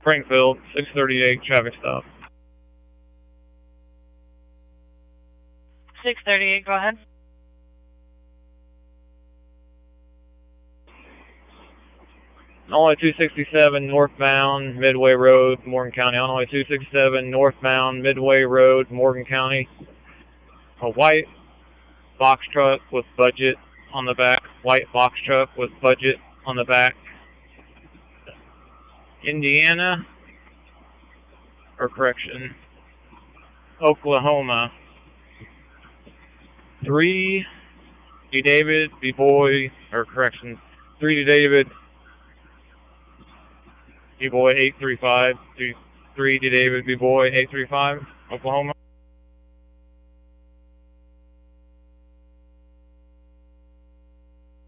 Springfield, 638 traffic stop. 638, go ahead. Illinois 267 northbound, Midway Road, Morgan County. Illinois 267 northbound, Midway Road, Morgan County. A white box truck with budget on the back. White box truck with budget on the back. Indiana, or correction, Oklahoma. 3 D. David, B. Boy, or correction, 3 D. David, B. Boy 835, 3 D. David, B. Boy 835, Oklahoma.